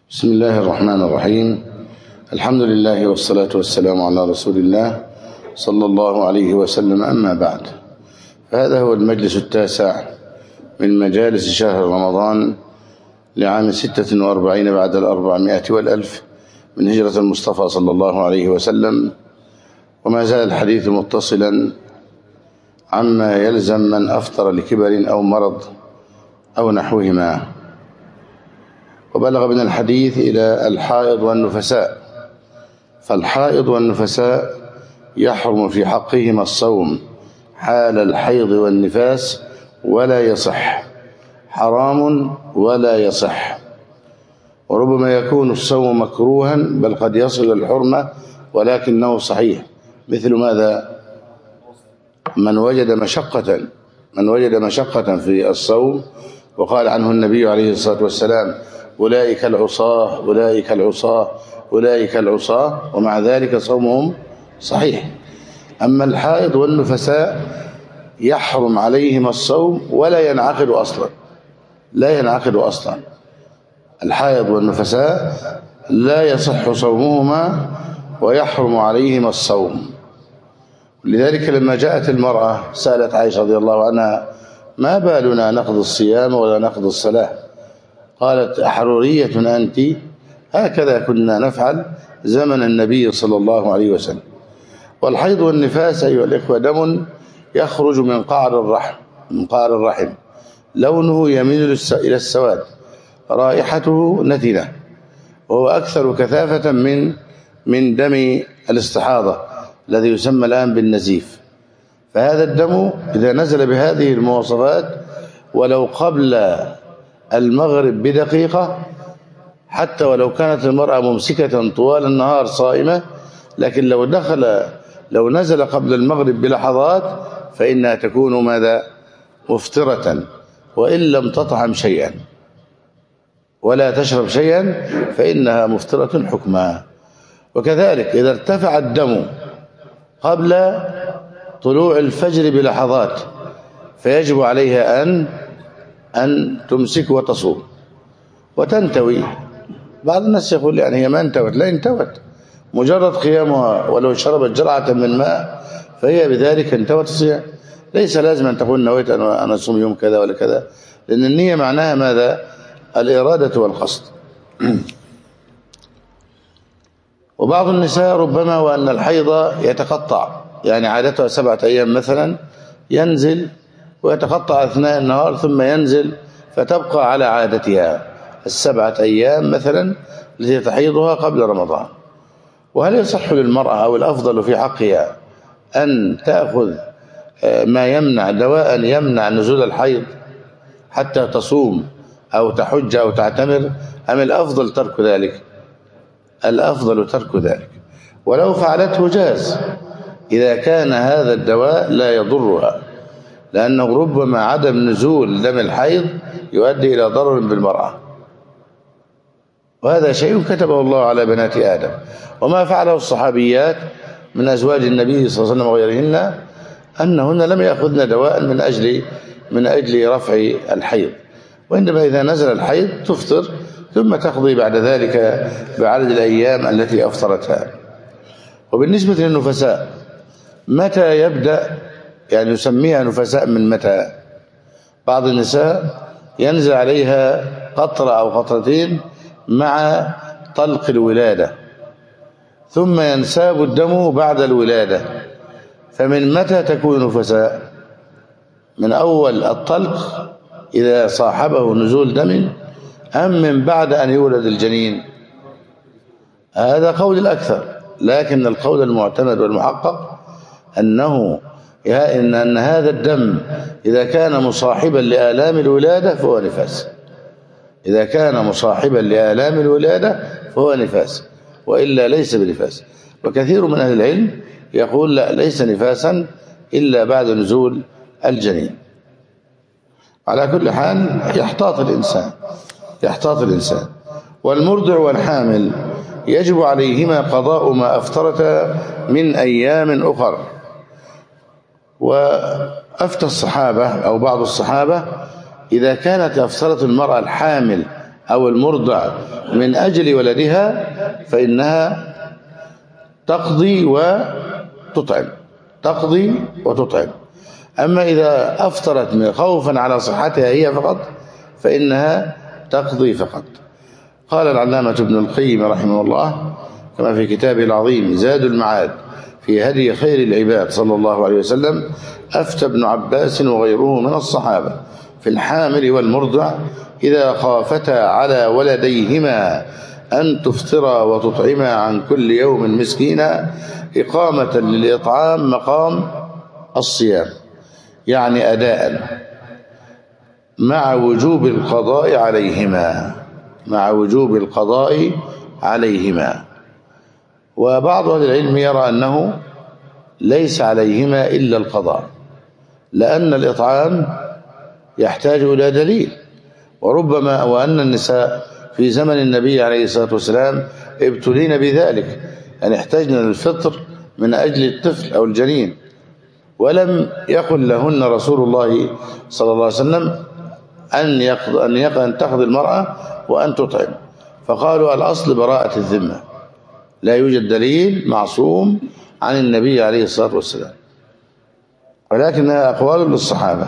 بسم الله الرحمن الرحيم. الحمد لله والصلاة والسلام على رسول الله صلى الله عليه وسلم. أما بعد، فهذا هو المجلس التاسع من مجالس شهر رمضان لعام 46 بعد 400 والألف من هجرة المصطفى صلى الله عليه وسلم، وما زال الحديث متصلا عما يلزم من أفطر لكبر أو مرض أو نحوهما. وبلغ من الحديث إلى الحائض والنفساء، فالحائض والنفساء يحرم في حقهما الصوم حال الحيض والنفاس ولا يصح، حرام ولا يصح. وربما يكون الصوم مكروها بل قد يصل الحرمة ولكنه صحيح. مثل ماذا؟ من وجد مشقة في الصوم، وقال عنه النبي عليه الصلاة والسلام: أولئك العصاة أولئك العصاة أولئك العصاة، ومع ذلك صومهم صحيح. أما الحائض والنفساء يحرم عليهما الصوم ولا ينعقد أصلا. الحائض والنفساء لا يصح صومهما ويحرم عليهما الصوم. لذلك لما جاءت المرأة سألت عائشة رضي الله عنها: ما بالنا نقضي الصيام ولا نقضي الصلاة؟ قالت: أحرورية أنت؟ هكذا كنا نفعل زمن النبي صلى الله عليه وسلم. والحيض والنفاس أيها الإخوة دم يخرج من قعر الرحم، لونه يميل إلى السواد، رائحته نتنة، وهو أكثر كثافة من دم الاستحاضة الذي يسمى الآن بالنزيف. فهذا الدم إذا نزل بهذه المواصفات ولو قبل المغرب بدقيقة، حتى ولو كانت المرأة ممسكة طوال النهار صائمة، لكن لو نزل قبل المغرب بلحظات فإنها تكون ماذا؟ مفطرة، وإن لم تطعم شيئا ولا تشرب شيئا فإنها مفطرة حكما. وكذلك إذا ارتفع الدم قبل طلوع الفجر بلحظات فيجب عليها أن تمسك وتصوم وتنتوي. بعض الناس يقول يعني هي ما انتوت. لا انتوت، مجرد قيامها ولو شربت جرعة من ماء فهي بذلك انتوت الصيام. ليس لازم أن تقول نويت أن أصوم يوم كذا ولا كذا، لأن النية معناها ماذا؟ الإرادة والقصد. وبعض النساء ربما وأن الحيض يتقطع، يعني عادتها 7 أيام مثلا، ينزل ويتقطع أثناء النهار ثم ينزل، فتبقى على عادتها 7 أيام مثلا التي تحيضها قبل رمضان. وهل يصح للمرأة أو الأفضل في حقها أن تأخذ ما يمنع دواء يمنع نزول الحيض حتى تصوم أو تحج أو تعتمر، أم الأفضل ترك ذلك؟ الأفضل ترك ذلك، ولو فعلته جاز إذا كان هذا الدواء لا يضرها، لأنه ربما عدم نزول دم الحيض يؤدي إلى ضرر بالمرأة، وهذا شيء كتبه الله على بنات آدم. وما فعله الصحابيات من أزواج النبي صلى الله عليه وسلم وغيرهن أنهن لم يأخذن دواء من أجل رفع الحيض، وإنما إذا نزل الحيض تفطر ثم تقضي بعد ذلك بعدد الأيام التي أفطرتها. وبالنسبة للنفساء متى يبدأ؟ يعني يسميها نفساء من متى؟ بعض النساء ينزل عليها قطرة أو قطرتين مع طلق الولادة، ثم ينساب الدم بعد الولادة، فمن متى تكون نفساء؟ من أول الطلق إذا صاحبه نزول دم، أم من بعد أن يولد الجنين؟ هذا قول الأكثر، لكن القول المعتمد والمحقق أن هذا الدم إذا كان مصاحبا لآلام الولادة فهو نفاس. إذا كان مصاحبا لآلام الولادة فهو نفاس، وإلا ليس بنفاس. وكثير من أهل العلم يقول لا، ليس نفاسا إلا بعد نزول الجنين. على كل حال يحتاط الإنسان. والمرضع والحامل يجب عليهما قضاء ما أفطرتا من أيام أخر. وأفتى الصحابة أو بعض الصحابة إذا كانت أفطرت المرأة الحامل أو المرضع من أجل ولدها فإنها تقضي وتطعم، تقضي وتطعم. أما إذا أفطرت خوفا على صحتها هي فقط فإنها تقضي فقط. قال العلامة ابن القيم رحمه الله كما في كتابه العظيم زاد المعاد في هدي خير العباد صلى الله عليه وسلم: أفتى ابن عباس وغيره من الصحابة في الحامل والمرضع إذا خافتا على ولديهما أن تفطرا وتطعما عن كل يوم مسكينا إقامة للإطعام مقام الصيام، يعني أداء مع وجوب القضاء عليهما، مع وجوب القضاء عليهما. وبعض أهل العلم يرى أنه ليس عليهما إلا القضاء، لأن الإطعام يحتاج إلى دليل، وربما وأن النساء في زمن النبي عليه الصلاة والسلام ابتلين بذلك، أن يحتاجن للفطر من أجل الطفل أو الجنين، ولم يقل لهن رسول الله صلى الله عليه وسلم أن تقضي المرأة وأن تطعم، فقالوا الأصل براءة الذمة، لا يوجد دليل معصوم عن النبي عليه الصلاة والسلام، ولكنها أقوال للصحابة.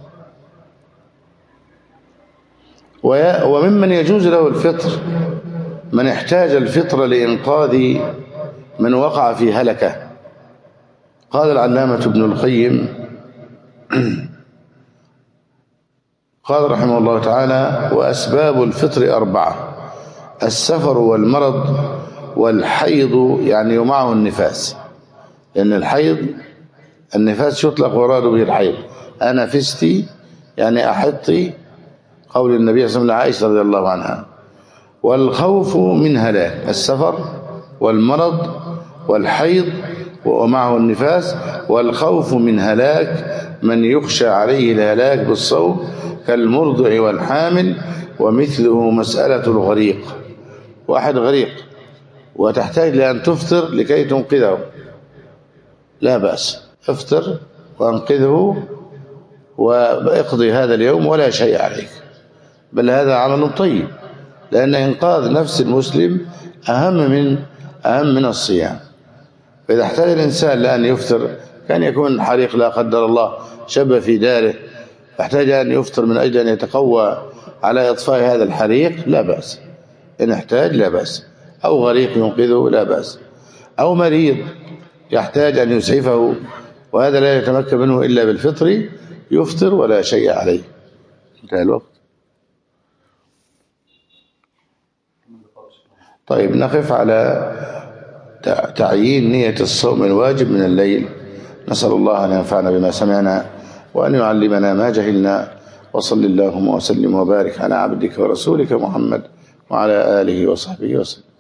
وممن يجوز له الفطر من احتاج الفطر لإنقاذ من وقع في هلكة. قال العلامة ابن القيم قال رحمه الله تعالى: وأسباب الفطر 4: السفر والمرض والحيض، يعني ومعه النفاس، لأن النفاس يطلق ويراد به الحيض. أنا فستي يعني أحطي، قول النبي صلى الله عليه وسلم لعائشة رضي الله عنها. والخوف من هلاك، السفر والمرض والحيض ومعه النفاس، والخوف من هلاك من يخشى عليه الهلاك بالصوم كالمرضع والحامل، ومثله مسألة الغريق. واحد غريق وتحتاج لأن تفطر لكي تنقذه، لا بأس، افطر وانقذه واقضي هذا اليوم ولا شيء عليك، بل هذا عمل طيب، لأن إنقاذ نفس المسلم أهم من الصيام. فإذا احتاج الإنسان لأن يفطر، كان يكون حريق لا قدر الله شب في داره، فاحتاج أن يفطر من أجل أن يتقوى على إطفاء هذا الحريق، لا بأس، إن احتاج لا بأس. أو غريق ينقذه لا بأس. أو مريض يحتاج أن يسعفه وهذا لا يتمكن منه إلا بالفطر، يفطر ولا شيء عليه. انتهى الوقت. طيب نقف على تعيين نية الصوم الواجب من الليل. نسأل الله أن ينفعنا بما سمعنا وأن يعلمنا ما جهلنا، وصل اللهم وسلم وبارك على عبدك ورسولك محمد وعلى آله وصحبه وسلم.